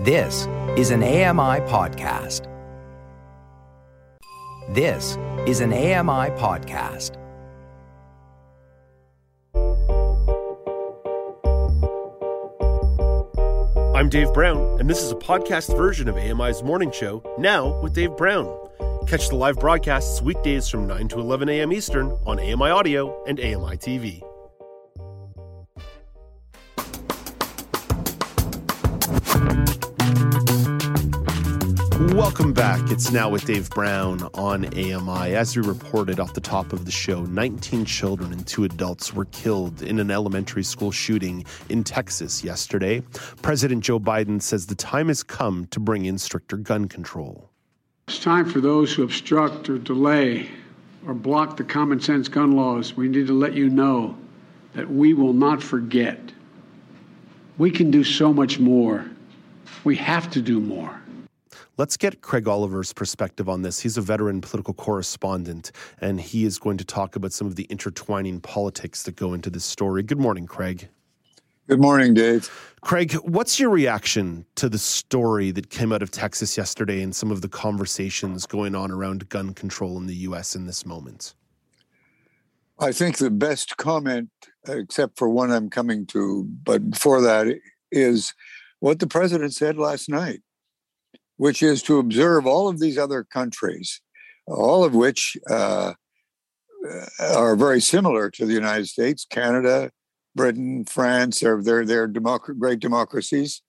This is an AMI podcast. This is an AMI podcast. I'm Dave Brown, and this is a podcast version of AMI's Morning Show, Now with Dave Brown. Catch the live broadcasts weekdays from 9 to 11 a.m. Eastern on AMI Audio and AMI TV. Welcome back. It's Now with Dave Brown on AMI. As we reported off the top of the show, 19 children and 2 adults were killed in an elementary school shooting in Texas yesterday. President Joe Biden says the time has come to bring in stricter gun control. It's time for those who obstruct or delay or block the common sense gun laws. We need to let you know that we will not forget. We can do so much more. We have to do more. Let's get Craig Oliver's perspective on this. He's a veteran political correspondent, and he is going to talk about some of the intertwining politics that go into this story. Good morning, Craig. Good morning, Dave. Craig, what's your reaction to the story that came out of Texas yesterday and some of the conversations going on around gun control in the U.S. in this moment? I think the best comment, except for one I'm coming to, but before that, is what the president said last night, which is to observe all of these other countries, all of which are very similar to the United States, Canada, Britain, France. They're great democracies.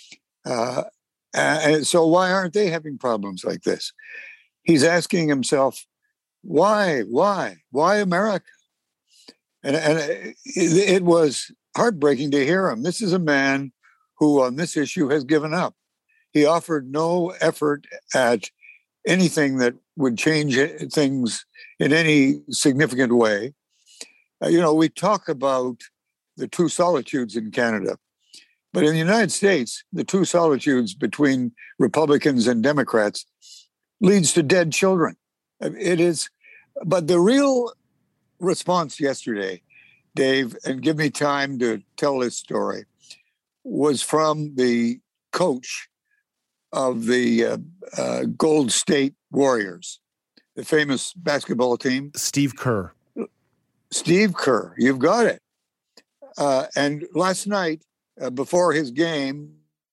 And so why aren't they having problems like this? He's asking himself, why America? And it was heartbreaking to hear him. This is a man who on this issue has given up. He offered no effort at anything that would change things in any significant way. We talk about the two solitudes in Canada, but in the United States, the two solitudes between Republicans and Democrats leads to dead children. It is, but the real response yesterday, Dave, and give me time to tell this story, was from the coach of the Gold State Warriors, the famous basketball team. Steve Kerr. Steve Kerr, you've got it. And last night, before his game,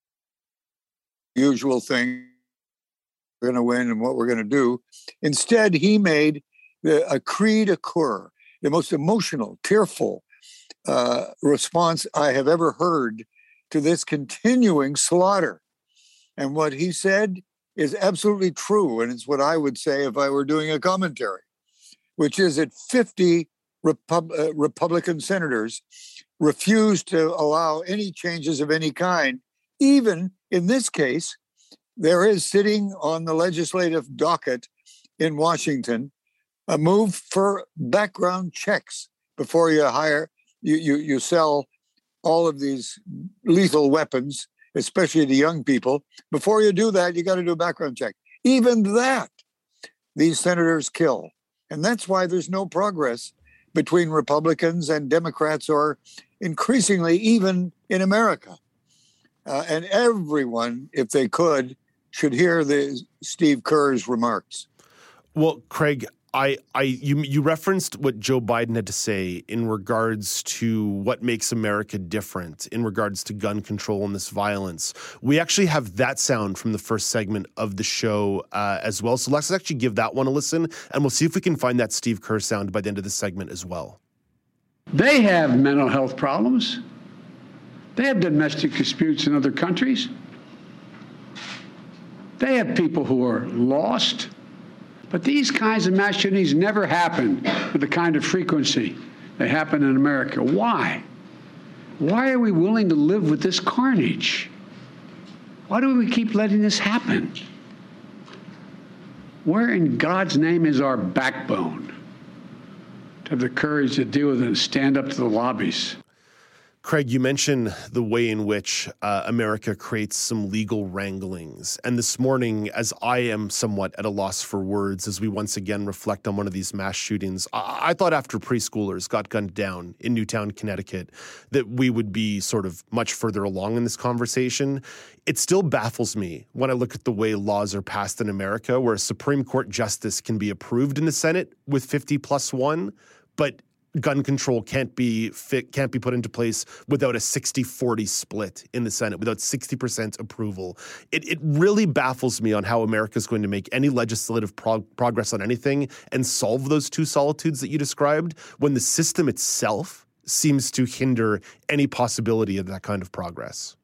usual thing, we're going to win and what we're going to do. Instead, he made a cri de coeur, the most emotional, tearful response I have ever heard to this continuing slaughter. And what he said is absolutely true. And it's what I would say if I were doing a commentary, which is that 50 Republican senators refused to allow any changes of any kind. Even in this case, there is sitting on the legislative docket in Washington a move for background checks before you sell all of these lethal weapons, especially to young people. Before you do that, you got to do a background check. Even that, these senators kill. And that's why there's no progress between Republicans and Democrats, or increasingly even in America. And everyone, if they could, should hear Steve Kerr's remarks. Well, Craig, you referenced what Joe Biden had to say in regards to what makes America different in regards to gun control and this violence. We actually have that sound from the first segment of the show as well. So let's actually give that one a listen, and we'll see if we can find that Steve Kerr sound by the end of the segment as well. They have mental health problems. They have domestic disputes in other countries. They have people who are lost. But these kinds of mass shootings never happen with the kind of frequency they happen in America. Why? Why are we willing to live with this carnage? Why do we keep letting this happen? Where in God's name is our backbone to have the courage to deal with it and stand up to the lobbies? Craig, you mentioned the way in which America creates some legal wranglings. And this morning, as I am somewhat at a loss for words, as we once again reflect on one of these mass shootings, I thought after preschoolers got gunned down in Newtown, Connecticut, that we would be sort of much further along in this conversation. It still baffles me when I look at the way laws are passed in America, where a Supreme Court justice can be approved in the Senate with 50+1, but gun control can't be put into place without a 60-40 split in the Senate, without 60% approval. It really baffles me on how America is going to make any legislative progress on anything and solve those two solitudes that you described when the system itself seems to hinder any possibility of that kind of progress.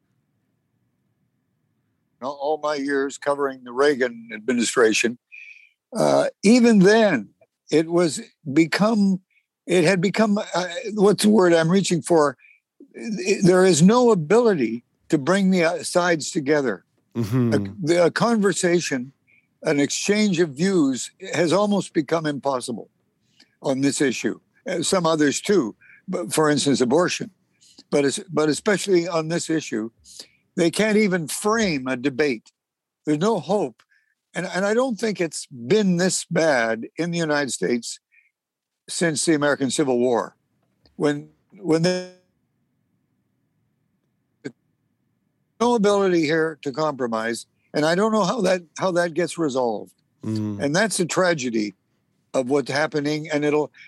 All my years covering the Reagan administration, even then, it had become, what's the word I'm reaching for? There is no ability to bring the sides together. Mm-hmm. A conversation, an exchange of views has almost become impossible on this issue. Some others too, but for instance, abortion. But especially on this issue, they can't even frame a debate. There's no hope. And I don't think it's been this bad in the United States since the American Civil War, when there's no ability here to compromise, and I don't know how that gets resolved, and that's a tragedy of what's happening. And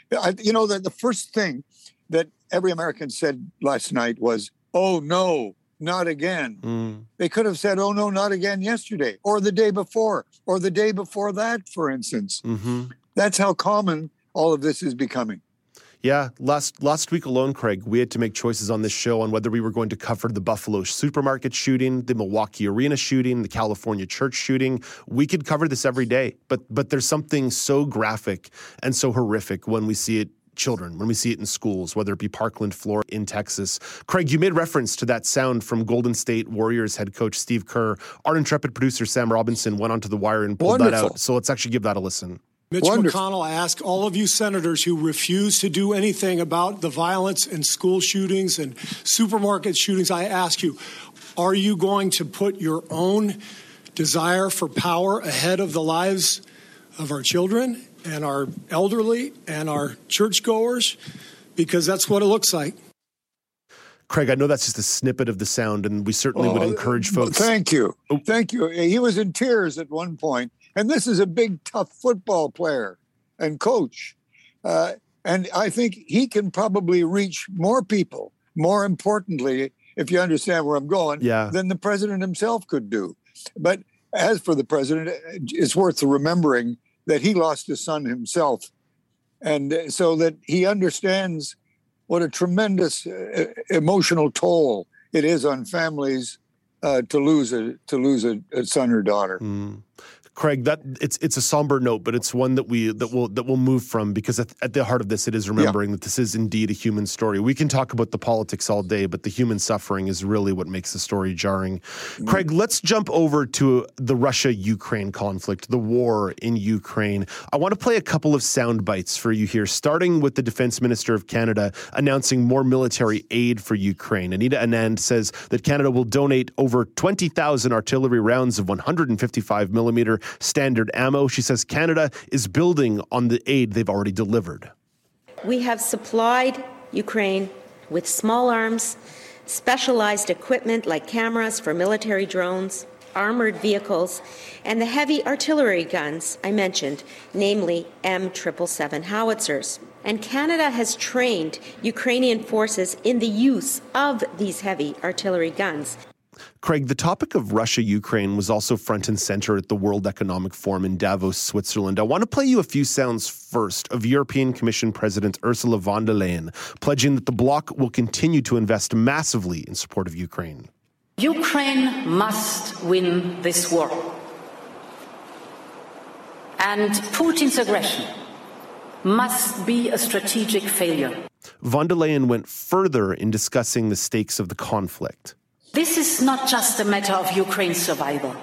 the first thing that every American said last night was, "Oh no, not again." They could have said, "Oh no, not again" yesterday, or the day before, or the day before that, for instance. Mm-hmm. That's how common all of this is becoming. Yeah, last week alone, Craig, we had to make choices on this show on whether we were going to cover the Buffalo supermarket shooting, the Milwaukee arena shooting, the California church shooting. We could cover this every day, but there's something so graphic and so horrific when we see it when we see it in schools, whether it be Parkland, Florida, in Texas. Craig, you made reference to that sound from Golden State Warriors head coach Steve Kerr. Our intrepid producer Sam Robinson went onto the wire and pulled that out. So let's actually give that a listen. Mitch McConnell, I ask all of you senators who refuse to do anything about the violence in school shootings and supermarket shootings, I ask you, are you going to put your own desire for power ahead of the lives of our children and our elderly and our churchgoers? Because that's what it looks like. Craig, I know that's just a snippet of the sound, and we certainly would encourage folks. Thank you. Thank you. He was in tears at one point. And this is a big, tough football player and coach. And I think he can probably reach more people, more importantly, if you understand where I'm going, than the president himself could do. But as for the president, it's worth remembering that he lost his son himself. And so that he understands what a tremendous emotional toll it is on families to lose a son or daughter. Craig, it's a somber note, but it's one that we'll move from, because at the heart of this, it is remembering that this is indeed a human story. We can talk about the politics all day, but the human suffering is really what makes the story jarring. Craig, let's jump over to the Russia-Ukraine conflict, the war in Ukraine. I want to play a couple of sound bites for you here, starting with the Defense Minister of Canada announcing more military aid for Ukraine. Anita Anand says that Canada will donate over 20,000 artillery rounds of 155 millimeter standard ammo. She says Canada is building on the aid they've already delivered. We have supplied Ukraine with small arms, specialized equipment like cameras for military drones, armored vehicles, and the heavy artillery guns I mentioned, namely M777 howitzers. And Canada has trained Ukrainian forces in the use of these heavy artillery guns. Craig, the topic of Russia-Ukraine was also front and center at the World Economic Forum in Davos, Switzerland. I want to play you a few sounds first of European Commission President Ursula von der Leyen pledging that the bloc will continue to invest massively in support of Ukraine. Ukraine must win this war. And Putin's aggression must be a strategic failure. Von der Leyen went further in discussing the stakes of the conflict. This is not just a matter of Ukraine's survival.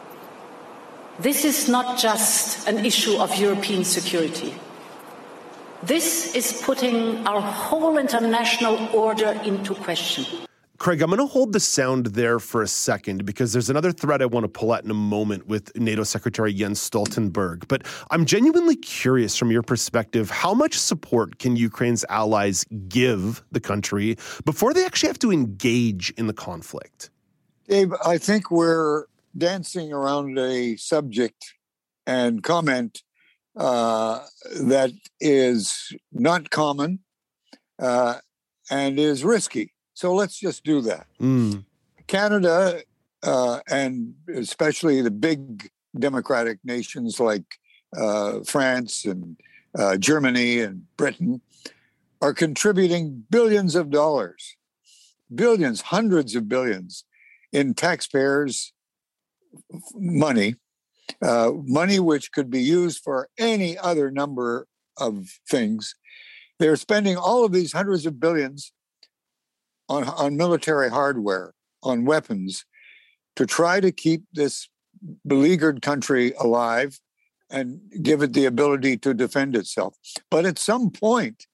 This is not just an issue of European security. This is putting our whole international order into question. Craig, I'm going to hold the sound there for a second because there's another thread I want to pull at in a moment with NATO Secretary Jens Stoltenberg. But I'm genuinely curious from your perspective, how much support can Ukraine's allies give the country before they actually have to engage in the conflict? Dave, I think we're dancing around a subject and comment that is not common and is risky. So let's just do that. Canada, and especially the big democratic nations like France and Germany and Britain, are contributing billions of dollars, billions, hundreds of billions in taxpayers' money, money which could be used for any other number of things. They're spending all of these hundreds of billions on military hardware, on weapons, to try to keep this beleaguered country alive and give it the ability to defend itself. But at some point,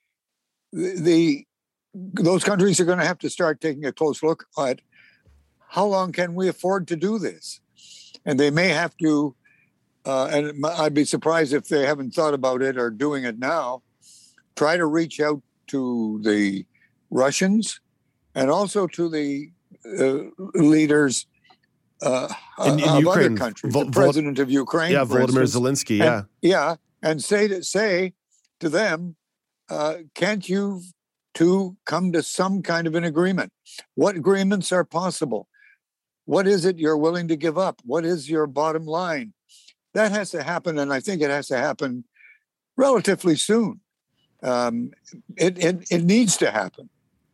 those countries are going to have to start taking a close look at how long can we afford to do this? And they may have to, and I'd be surprised if they haven't thought about it or doing it now, try to reach out to the Russians and also to the leaders of in other Ukraine, countries, the president of Ukraine, Volodymyr Zelensky, and say to them, can't you two come to some kind of an agreement? What agreements are possible? What is it you're willing to give up? What is your bottom line? That has to happen, and I think it has to happen relatively soon. It needs to happen.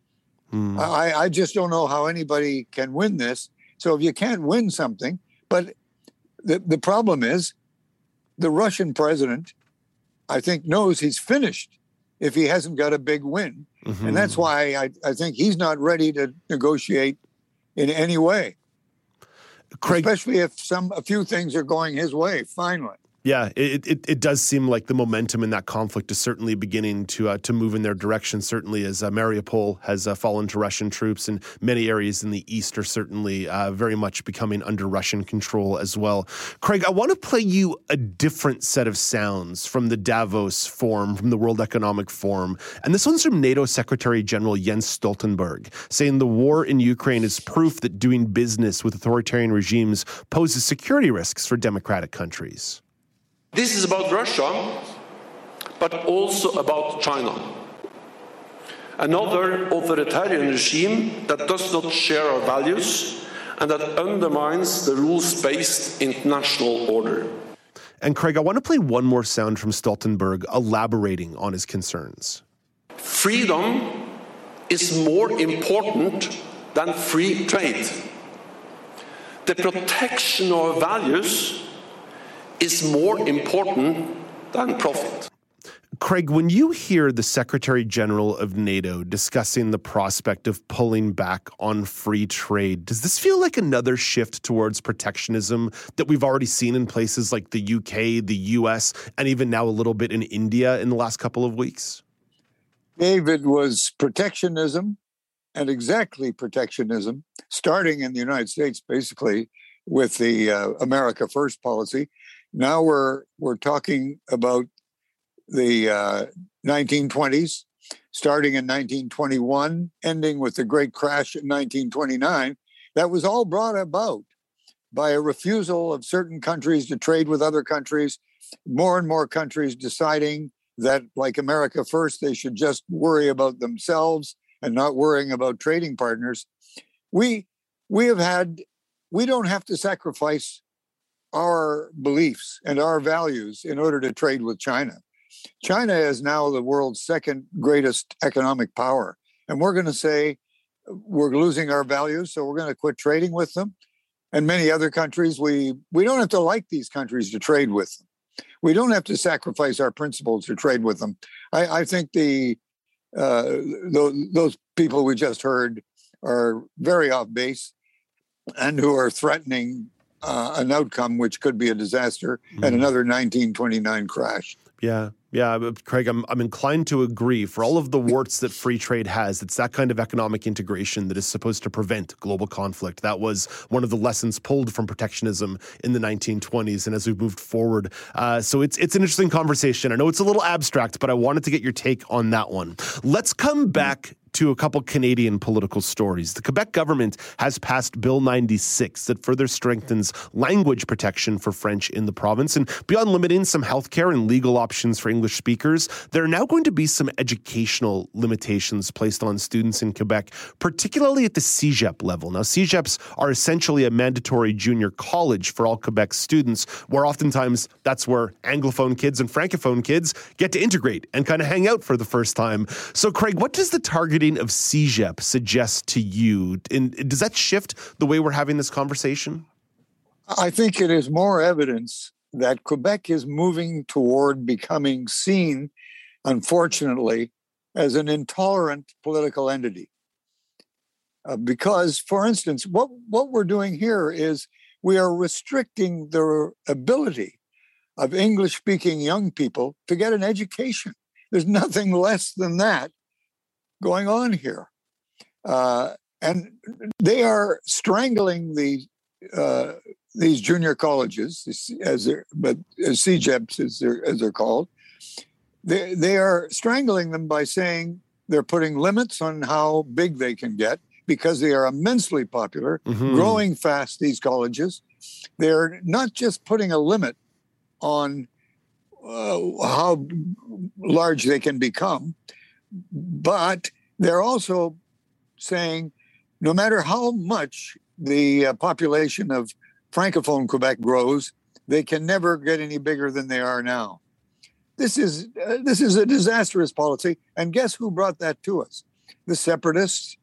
I just don't know how anybody can win this. So if you can't win something, but the problem is the Russian president, I think, knows he's finished if he hasn't got a big win. And that's why I think he's not ready to negotiate in any way. Craig, especially if a few things are going his way, finally. Yeah, it does seem like the momentum in that conflict is certainly beginning to move in their direction, certainly as Mariupol has fallen to Russian troops, and many areas in the east are certainly very much becoming under Russian control as well. Craig, I want to play you a different set of sounds from the Davos Forum, from the World Economic Forum, and this one's from NATO Secretary General Jens Stoltenberg, saying the war in Ukraine is proof that doing business with authoritarian regimes poses security risks for democratic countries. This is about Russia, but also about China. Another authoritarian regime that does not share our values and that undermines the rules-based international order. And Craig, I want to play one more sound from Stoltenberg elaborating on his concerns. Freedom is more important than free trade. The protection of our values is more important than profit. Craig, when you hear the Secretary General of NATO discussing the prospect of pulling back on free trade, does this feel like another shift towards protectionism that we've already seen in places like the UK, the US, and even now a little bit in India in the last couple of weeks? Dave, it was protectionism, and exactly protectionism, starting in the United States, basically, with the America First policy. Now we're talking about the 1920s, starting in 1921, ending with the great crash in 1929. That was all brought about by a refusal of certain countries to trade with other countries, more and more countries deciding that, like America First, they should just worry about themselves and not worrying about trading partners. We don't have to sacrifice our beliefs and our values in order to trade with China. China is now the world's second greatest economic power. And we're going to say we're losing our values, so we're going to quit trading with them. And many other countries, we don't have to like these countries to trade with them. We don't have to sacrifice our principles to trade with them. I think those people we just heard are very off base and who are threatening an outcome which could be a disaster and another 1929 crash. Yeah. Yeah, but Craig, I'm inclined to agree. For all of the warts that free trade has, it's that kind of economic integration that is supposed to prevent global conflict. That was one of the lessons pulled from protectionism in the 1920s, and as we've moved forward. So it's an interesting conversation. I know it's a little abstract, but I wanted to get your take on that one. Let's come back to a couple Canadian political stories. The Quebec government has passed Bill 96 that further strengthens language protection for French in the province. And beyond limiting some healthcare and legal options for English speakers, there are now going to be some educational limitations placed on students in Quebec, particularly at the CEGEP level. Now, CEGEPs are essentially a mandatory junior college for all Quebec students, where oftentimes that's where Anglophone kids and Francophone kids get to integrate and kind of hang out for the first time. So, Craig, what does the targeting of CEGEP suggest to you? And does that shift the way we're having this conversation? I think it is more evidence that Quebec is moving toward becoming seen, unfortunately, as an intolerant political entity. Because, for instance, what we're doing here is we are restricting the ability of English-speaking young people to get an education. There's nothing less than that going on here. And they are strangling these junior colleges, CEGEPs as they're called. They are strangling them by saying they're putting limits on how big they can get because they are immensely popular, growing fast, these colleges. They're not just putting a limit on how large they can become, but they're also saying no matter how much the population of Francophone Quebec grows, they can never get any bigger than they are now. This is a disastrous policy. And guess who brought that to us? The separatist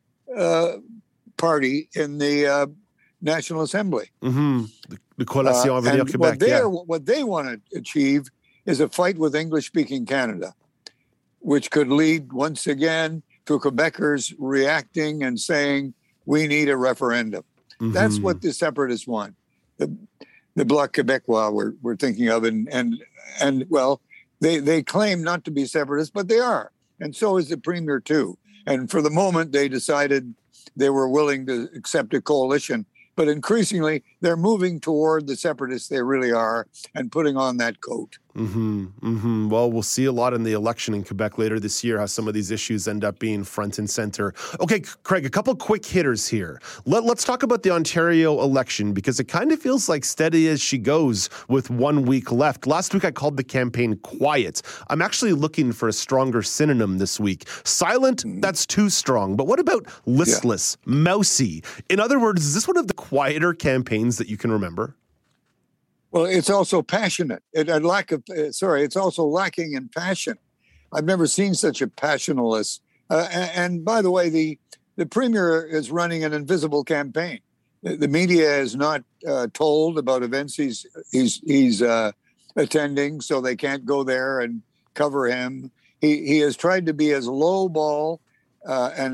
party in the National Assembly. The Coalition Avenir Québec. What they want to achieve is a fight with English-speaking Canada, which could lead once again to Quebecers reacting and saying, we need a referendum. That's what the separatists want. The Bloc Québécois we're thinking of, and well, they claim not to be separatists, but they are. And so is the Premier too. And for the moment, they decided they were willing to accept a coalition. But increasingly, they're moving toward the separatists they really are and putting on that coat. Well, we'll see a lot in the election in Quebec later this year, how some of these issues end up being front and center. Okay, Craig, a couple quick hitters here. Let's talk about the Ontario election, because it kind of feels like steady as she goes with 1 week left. Last week, I called the campaign quiet. I'm actually looking for a stronger synonym this week. Silent, that's too strong. But what about listless, mousy? In other words, is this one of the quieter campaigns that you can remember? Well, it's also passionate. It's also lacking in passion. I've never seen such a passionless. And by the way, the Premier is running an invisible campaign. The media is not told about events he's attending, so they can't go there and cover him. He has tried to be as low ball and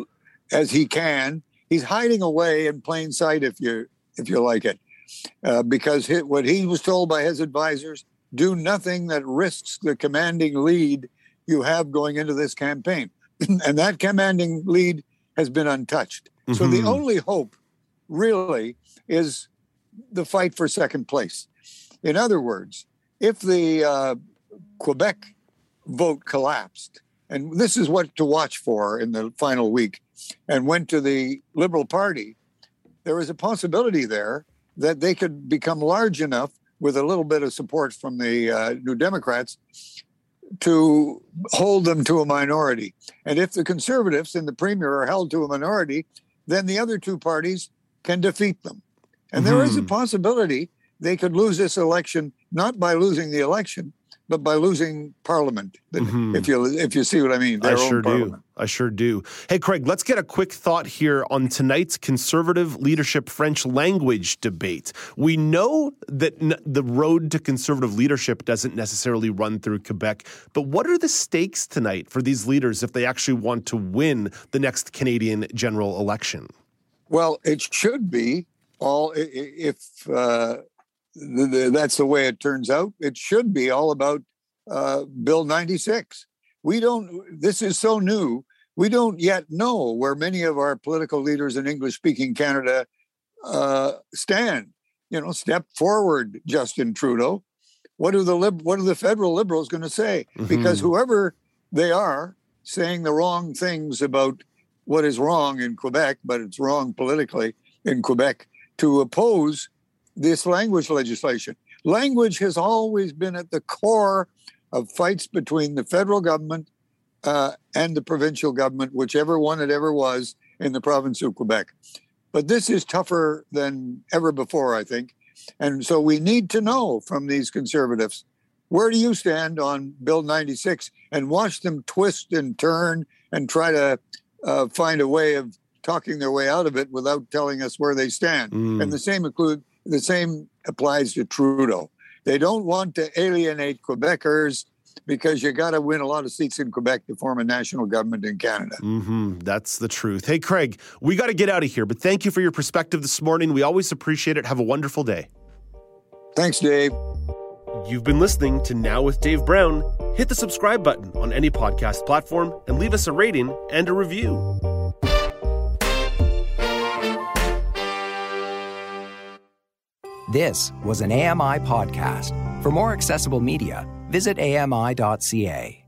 as he can. He's hiding away in plain sight, if you like it. Because what he was told by his advisors, do nothing that risks the commanding lead you have going into this campaign. And that commanding lead has been untouched. So the only hope really is the fight for second place. In other words, if the Quebec vote collapsed, and this is what to watch for in the final week, and went to the Liberal Party, there is a possibility there that they could become large enough with a little bit of support from the New Democrats to hold them to a minority. And if the Conservatives and the Premier are held to a minority, then the other two parties can defeat them. And there is a possibility they could lose this election, not by losing the election, but by losing Parliament, if you see what I mean. I sure do. Hey, Craig, let's get a quick thought here on tonight's Conservative leadership French language debate. We know that the road to Conservative leadership doesn't necessarily run through Quebec, but what are the stakes tonight for these leaders if they actually want to win the next Canadian general election? Well, it should be if that's the way it turns out. It should be all about Bill 96. This is so new. We don't yet know where many of our political leaders in English-speaking Canada stand. Step forward, Justin Trudeau. What are the federal Liberals going to say? Mm-hmm. Because whoever they are saying the wrong things about what is wrong in Quebec, but it's wrong politically in Quebec, to oppose this language legislation. Language has always been at the core of fights between the federal government and the provincial government, whichever one it ever was in the province of Quebec. But this is tougher than ever before, I think. And so we need to know from these Conservatives, where do you stand on Bill 96? And watch them twist and turn and try to find a way of talking their way out of it without telling us where they stand. And the same applies to Trudeau. They don't want to alienate Quebecers because you got to win a lot of seats in Quebec to form a national government in Canada. That's the truth. Hey, Craig, we got to get out of here, but thank you for your perspective this morning. We always appreciate it. Have a wonderful day. Thanks, Dave. You've been listening to Now with Dave Brown. Hit the subscribe button on any podcast platform and leave us a rating and a review. This was an AMI podcast. For more accessible media, visit AMI.ca.